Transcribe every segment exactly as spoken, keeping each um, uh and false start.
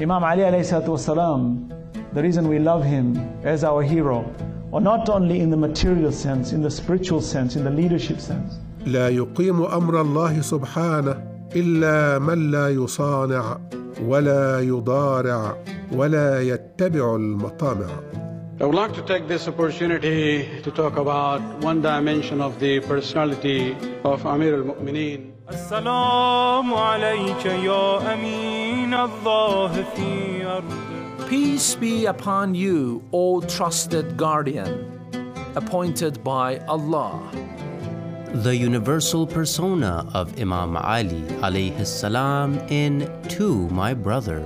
Imam Ali alayhi salatu wasalam, the reason we love him as our hero, or not only in the material sense, in the spiritual sense, in the leadership sense. لا يقيم أمر الله سبحانه إلا من لا يصانع ولا يضارع ولا يتبع المطامع. I would like to take this opportunity to talk about one dimension of the personality of Amir al-Mu'mineen. As-salamu alayka ya Amin Allah fi ard. Peace be upon you, O trusted guardian, appointed by Allah. The universal persona of Imam Ali alayhi salam in To My Brother.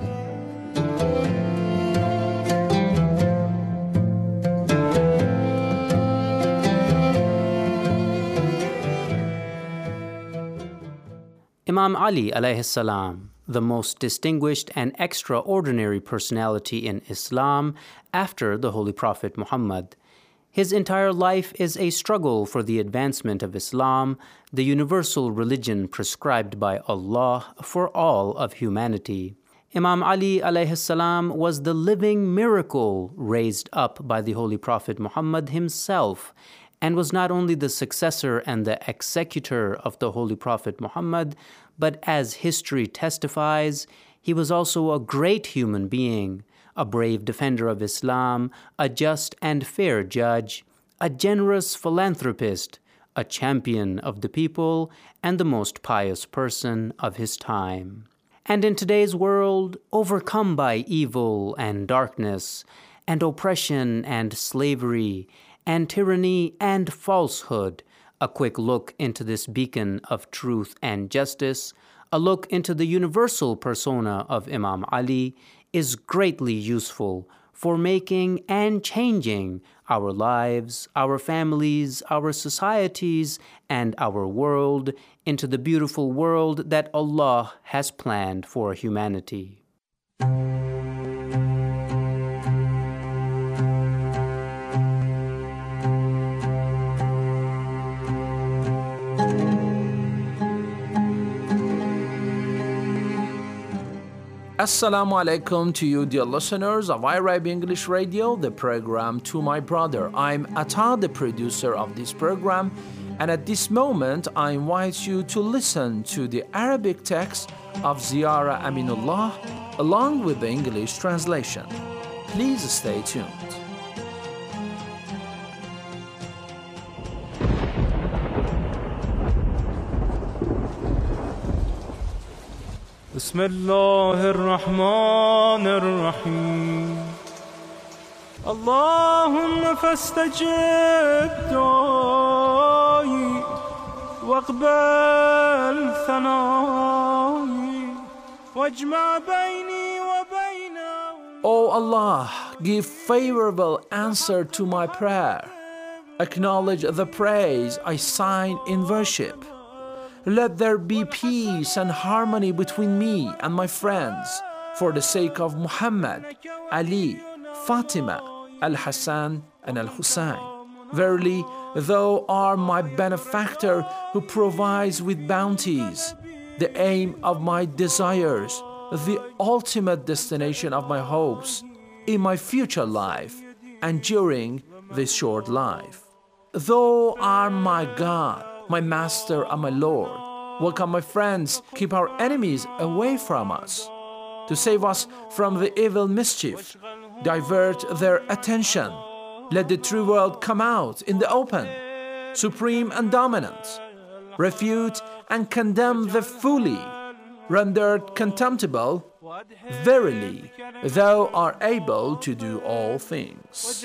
Imam Ali alayhi salam, the most distinguished and extraordinary personality in Islam after the Holy Prophet Muhammad. His entire life is a struggle for the advancement of Islam, the universal religion prescribed by Allah for all of humanity. Imam Ali alayhi salam was the living miracle raised up by the Holy Prophet Muhammad himself, and was not only the successor and the executor of the Holy Prophet Muhammad, but as history testifies, he was also a great human being, a brave defender of Islam, a just and fair judge, a generous philanthropist, a champion of the people, and the most pious person of his time. And in today's world, overcome by evil and darkness, and oppression and slavery, and tyranny and falsehood, a quick look into this beacon of truth and justice, a look into the universal persona of Imam Ali, is greatly useful for making and changing our lives, our families, our societies, and our world into the beautiful world that Allah has planned for humanity. Assalamu alaikum to you, dear listeners of iRib English Radio, the program To My Brother. I'm Atta, the producer of this program, and at this moment I invite you to listen to the Arabic text of Ziyara Aminullah along with the English translation. Please stay tuned. بسم الله الرحمن الرحيم اللهم فاستجب دعائي واقبل ثنائي واجمع بيني وبينهم. O Allah, give favorable answer to my prayer. Acknowledge the praise I sign in worship. Let there be peace and harmony between me and my friends for the sake of Muhammad, Ali, Fatima, Al-Hassan, and Al-Hussein. Verily, thou art my benefactor who provides with bounties, the aim of my desires, the ultimate destination of my hopes in my future life and during this short life. Thou art my God, my Master and my Lord. Welcome, my friends, keep our enemies away from us. To save us from the evil mischief, divert their attention. Let the true world come out in the open, supreme and dominant. Refute and condemn the folly, rendered contemptible. Verily, thou art able to do all things.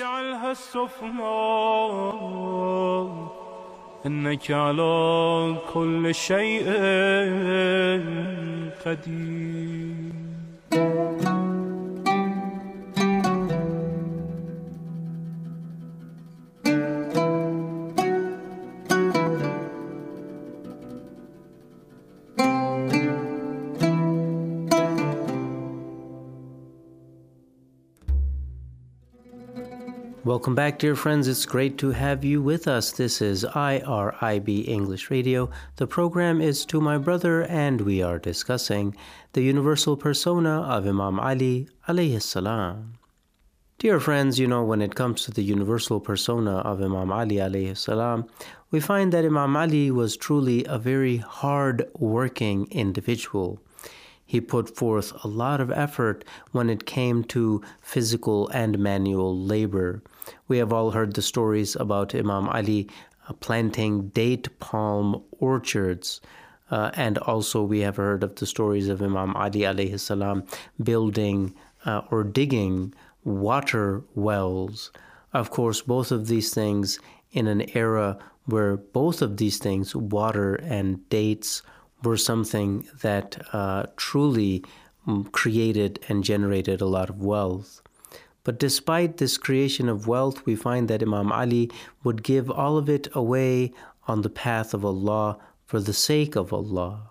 إنك على كل شيء قدير. Welcome back, dear friends. It's great to have you with us. This is I R I B English Radio. The program is To My Brother, and we are discussing the universal persona of Imam Ali alayhi salam. Dear friends, you know, when it comes to the universal persona of Imam Ali alayhi salam, we find that Imam Ali was truly a very hard-working individual. He put forth a lot of effort when it came to physical and manual labor. We have all heard the stories about Imam Ali uh, planting date palm orchards. Uh, and also we have heard of the stories of Imam Ali alayhi salam building uh, or digging water wells. Of course, both of these things in an era where both of these things, water and dates, were something that uh, truly created and generated a lot of wealth. But despite this creation of wealth, we find that Imam Ali would give all of it away on the path of Allah for the sake of Allah.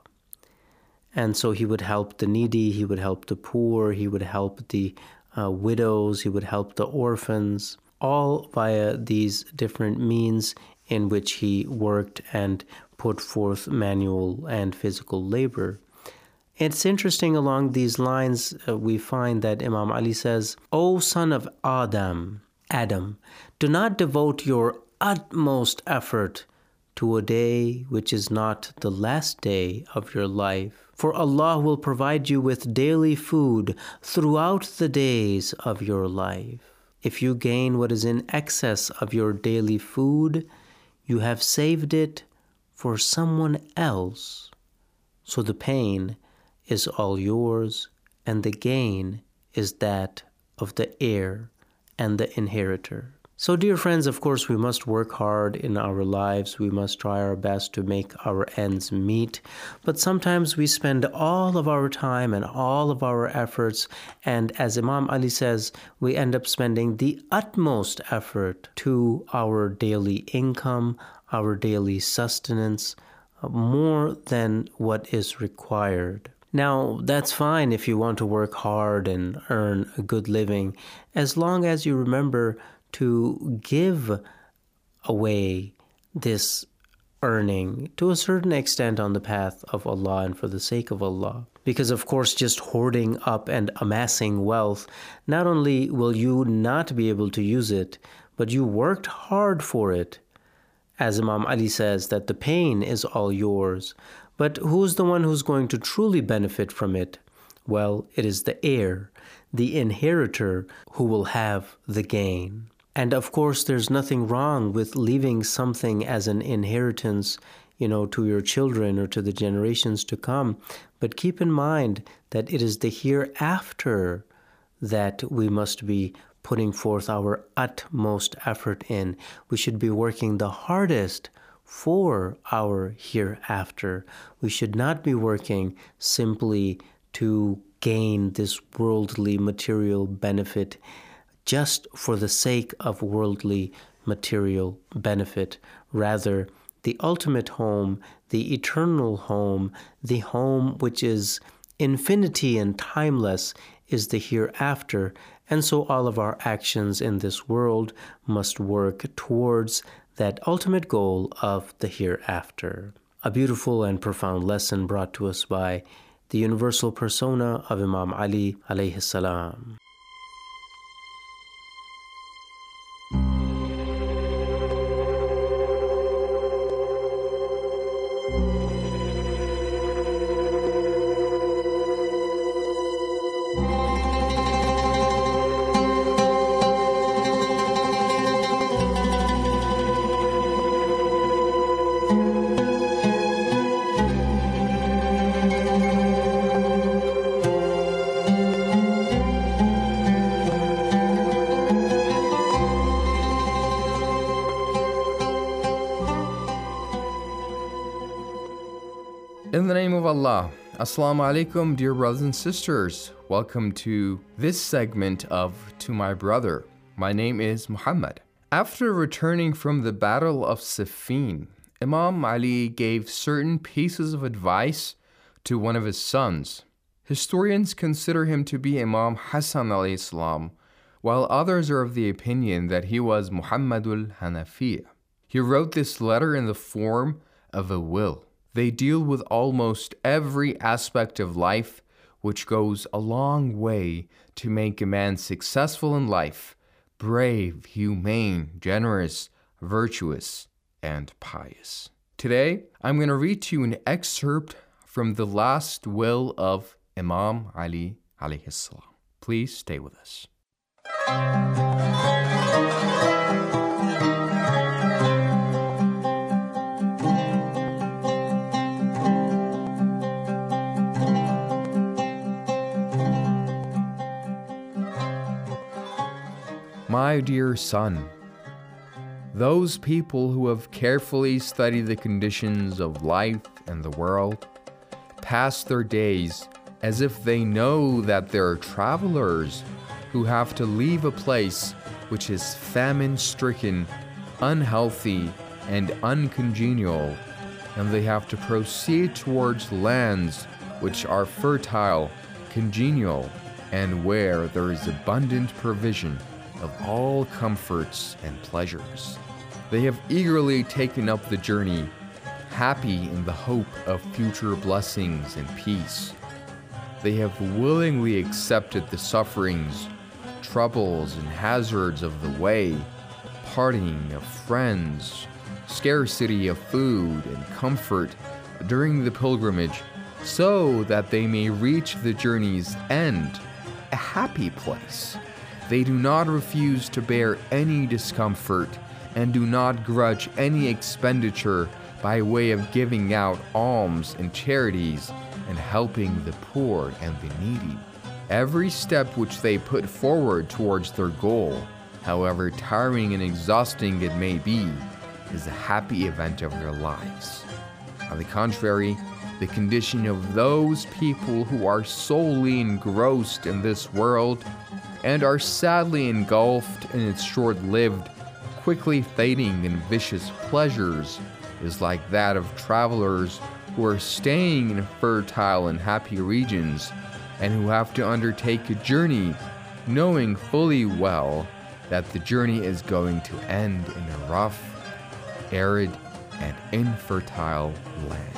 And so he would help the needy, he would help the poor, he would help the uh, widows, he would help the orphans, all via these different means in which he worked and put forth manual and physical labor. It's interesting along these lines, uh, we find that Imam Ali says, O son of Adam, Adam, do not devote your utmost effort to a day which is not the last day of your life. For Allah will provide you with daily food throughout the days of your life. If you gain what is in excess of your daily food, you have saved it for someone else. So the pain is all yours, and the gain is that of the heir and the inheritor. So, dear friends, of course, we must work hard in our lives. We must try our best to make our ends meet. But sometimes we spend all of our time and all of our efforts, and as Imam Ali says, we end up spending the utmost effort to our daily income, our daily sustenance, more than what is required. Now, that's fine if you want to work hard and earn a good living, as long as you remember to give away this earning to a certain extent on the path of Allah and for the sake of Allah. Because, of course, just hoarding up and amassing wealth, not only will you not be able to use it, but you worked hard for it. As Imam Ali says, that the pain is all yours. But who's the one who's going to truly benefit from it? Well, it is the heir, the inheritor, who will have the gain. And of course, there's nothing wrong with leaving something as an inheritance, you know, to your children or to the generations to come. But keep in mind that it is the hereafter that we must be putting forth our utmost effort in. We should be working the hardest for our hereafter. We should not be working simply to gain this worldly material benefit just for the sake of worldly material benefit. Rather, the ultimate home, the eternal home, the home which is infinity and timeless, is the hereafter. And so all of our actions in this world must work towards that ultimate goal of the hereafter. A beautiful and profound lesson brought to us by the universal persona of Imam Ali alayhi salam. In the name of Allah, Assalamu alaikum, dear brothers and sisters. Welcome to this segment of To My Brother. My name is Muhammad. After returning from the Battle of Siffin, Imam Ali gave certain pieces of advice to one of his sons. Historians consider him to be Imam Hassan alayhi salam, while others are of the opinion that he was Muhammadul Hanafiya. He wrote this letter in the form of a will. They deal with almost every aspect of life, which goes a long way to make a man successful in life, brave, humane, generous, virtuous, and pious. Today, I'm going to read to you an excerpt from the last will of Imam Ali alayhi salam. Please stay with us. My dear son, those people who have carefully studied the conditions of life and the world pass their days as if they know that there are travelers who have to leave a place which is famine-stricken, unhealthy, and uncongenial, and they have to proceed towards lands which are fertile, congenial, and where there is abundant provision of all comforts and pleasures. They have eagerly taken up the journey, happy in the hope of future blessings and peace. They have willingly accepted the sufferings, troubles, and hazards of the way, parting of friends, scarcity of food and comfort during the pilgrimage, so that they may reach the journey's end, a happy place. They do not refuse to bear any discomfort and do not grudge any expenditure by way of giving out alms and charities and helping the poor and the needy. Every step which they put forward towards their goal, however tiring and exhausting it may be, is a happy event of their lives. On the contrary, the condition of those people who are solely engrossed in this world and are sadly engulfed in its short-lived, quickly fading and vicious pleasures is like that of travelers who are staying in fertile and happy regions and who have to undertake a journey knowing fully well that the journey is going to end in a rough, arid, and infertile land.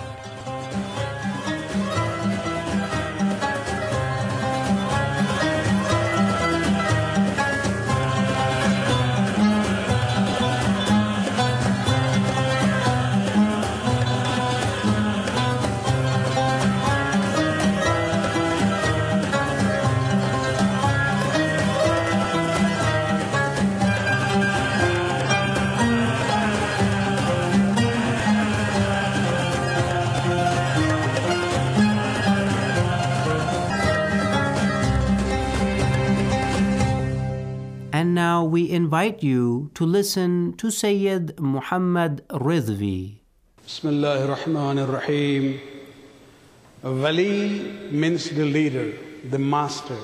And now we invite you to listen to Sayyid Muhammad Ridvi. Bismillahir Rahmanir Rahim. Wali means the leader, the master.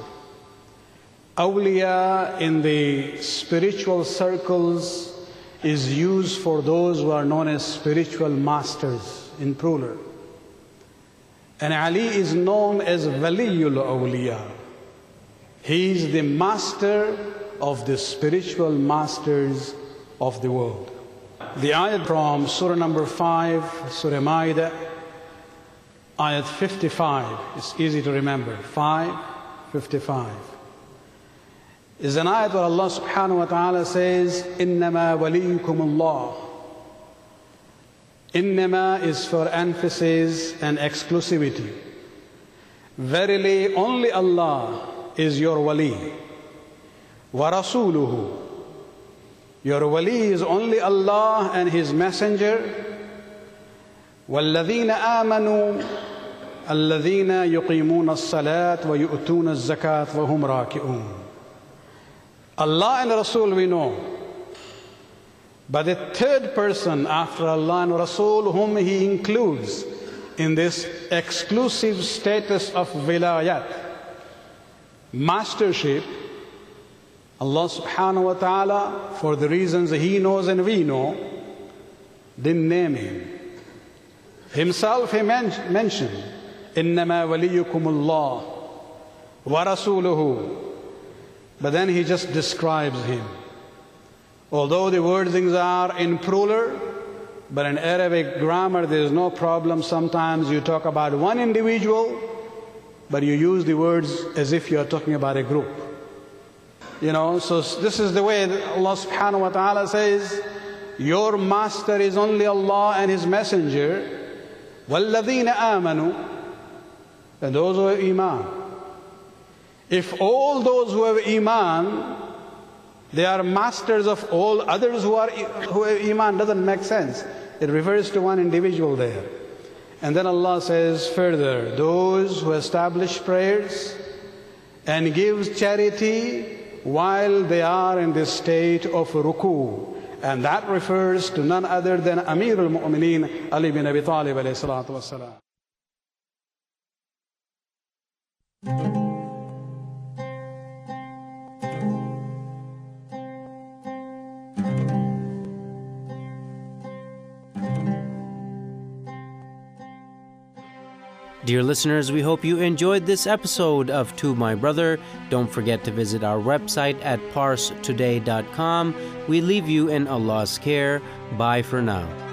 Awliya in the spiritual circles is used for those who are known as spiritual masters in plural. And Ali is known as Waliyul Awliya. He is the master of the spiritual masters of the world. The ayat from Surah number five, Surah Ma'idah, ayat fifty-five, it's easy to remember, five fifty-five, is an ayat where Allah subhanahu wa ta'ala says, إِنَّمَا وَلِيُّكُمُ اللَّهُ. Innama is for emphasis and exclusivity. Verily, only Allah is your wali. وَرَسُولُهُ. Your wali is only Allah and His Messenger. وَالَّذِينَ آمَنُوا الَّذِينَ يُقِيمُونَ الصَّلَاةَ وَيُؤْتُونَ الزَّكَاةَ وَهُمْ رَاكِعُونَ. Allah and Rasul we know. But the third person after Allah and Rasul, whom He includes in this exclusive status of wilayat, mastership, Allah subhanahu wa ta'ala, for the reasons He knows and we know, didn't name Him. Himself He men mentioned, إِنَّمَا وَلِيُّكُمُ اللَّهُ وَرَسُولُهُ. but then he just describes him. Although the wordings are in plural, but in Arabic grammar there is no problem. Sometimes you talk about one individual, but you use the words as if you are talking about a group. You know, so this is the way that Allah subhanahu wa ta'ala says, your master is only Allah and His Messenger. وَالَّذِينَ آمَنُوا, and those who have Iman. If all those who have Iman, they are masters of all others who are who have Iman, doesn't make sense. It refers to one individual there. And then Allah says further, those who establish prayers and give charity while they are in the state of ruku. And that refers to none other than Amir al-Mu'mineen Ali bin Abi Talib alayhi salatu wassalam. Dear listeners, we hope you enjoyed this episode of To My Brother. Don't forget to visit our website at parse today dot com. We leave you in Allah's care. Bye for now.